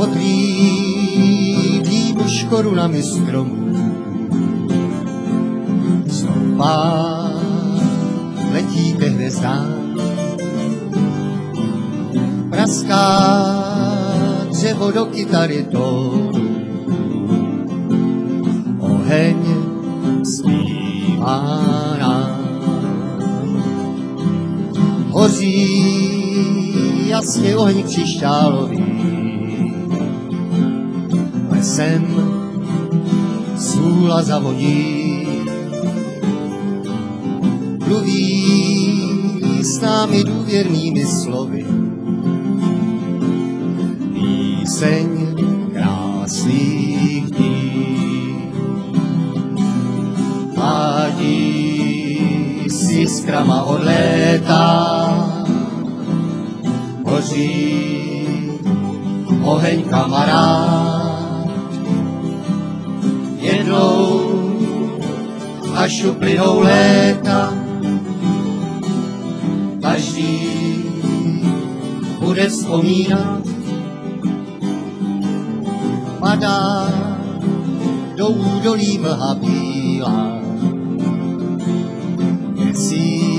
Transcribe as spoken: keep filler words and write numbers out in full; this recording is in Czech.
otlídí už korunami stromů. Stoupá, letí ke hvězdám, praská dřevo do kytary tónu. Oheň zpívá nám, hoří jasně oheň křišťálový. Lesem sůla zavodí, mluví s námi důvěrnými slovy. Píseň krásných dní mládí s jiskrama od léta. Hoří oheň kamarád, jednou až uplynou léta, každý bude vzpomínat. Padá do údolí mlha bílá, měsíc